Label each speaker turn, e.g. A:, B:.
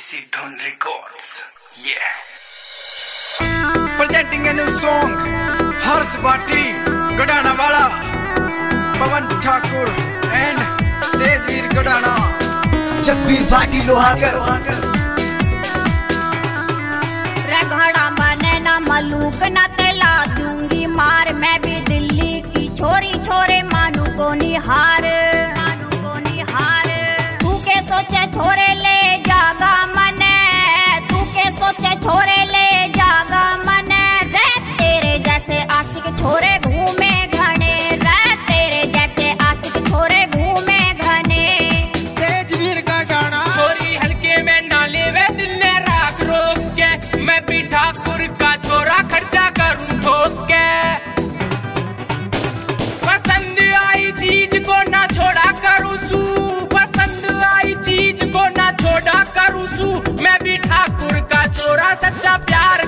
A: Sidhun Records, yeah. Presenting a new song, Harsh Bhatti, Gadana Wala, Pawan Thakur and Tejveer Gadana.
B: Jagveer Bhati लोहागर
C: रगड़ा बने ना मलूक ना तेला दूंगी मार। मैं भी दिल्ली की छोरी छोरे मानू को निहार तू के सोचे छोरे ले जागा मने, तू के सोचे छोरे ले जागा मने। रे तेरे जैसे आशिक छोरे घूमे घने, रे तेरे जैसे आशिक छोरे घूमे घने।
A: तेजवीर गडाना छोरी हल्के में ना लेवे दिल ने राख रोक के, मैं भी ठाकुर का छोरा खर्चा करूं ठोक के। पसंद आई चीज को ना छोड़ा करूं सू, पसंद आई चीज को ना छोड़ा करूं सू। मैं भी ठाकुर का छोरा सच्चा प्यार